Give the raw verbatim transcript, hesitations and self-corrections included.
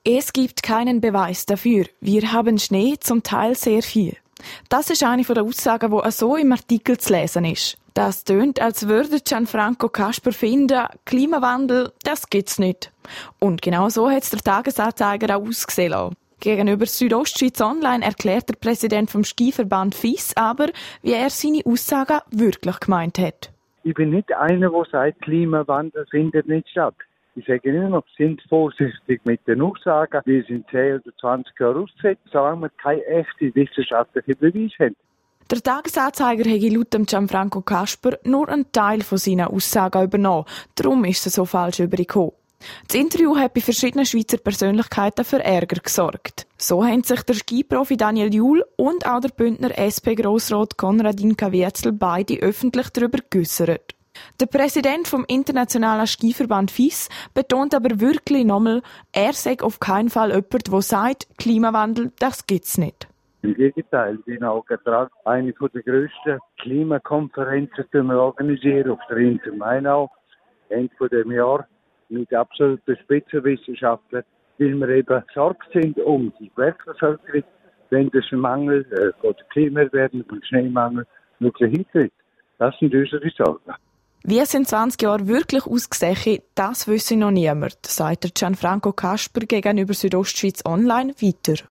Es gibt keinen Beweis dafür. Wir haben Schnee, zum Teil sehr viel. Das ist eine der Aussagen, die so im Artikel zu lesen ist. Das tönt, als würde Gianfranco Casper finden, Klimawandel, das gibt's nicht. Und genau so hat es der Tagesanzeiger auch ausgesehen lassen. Gegenüber Südostschweiz Online erklärt der Präsident vom Skiverband F I S aber, wie er seine Aussagen wirklich gemeint hat. Ich bin nicht einer, der sagt, Klimawandel findet nicht statt. Ich sage immer noch, sind vorsichtig mit den Aussagen. Wir sind zehn oder zwanzig Jahre ausgesetzt, solange wir keine echte wissenschaftliche Beweise haben. Der Tagesanzeiger hätte laut Gianfranco Casper nur einen Teil von seinen Aussagen übernommen. Darum ist er so falsch übergekommen. Das Interview hat bei verschiedenen Schweizer Persönlichkeiten für Ärger gesorgt. So haben sich der Skiprofi Daniel Juhl und auch der Bündner S P-Grossrat Konradin Kavietzel beide öffentlich darüber geäussert. Der Präsident vom Internationalen Skiverband F I S betont aber wirklich nochmal, er sei auf keinen Fall jemand, der sagt, Klimawandel, das gibt's nicht. Im Gegenteil, ich bin auch getragen. Eine der grössten Klimakonferenzen die wir organisieren auf der Insel Mainau, Ende des Jahres, mit absoluten Spitzenwissenschaftlern, weil wir eben gesorgt sind um die Gewerksbevölkerung, wenn das ein Mangel äh, oder Klimaerwärmung und Schneemangel wirklich hintritt. Das sind unsere Sorgen. Wie es in zwanzig Jahren wirklich ausgesehen, das wisse noch niemand, sagt Gianfranco Casper gegenüber Südostschweiz Online weiter.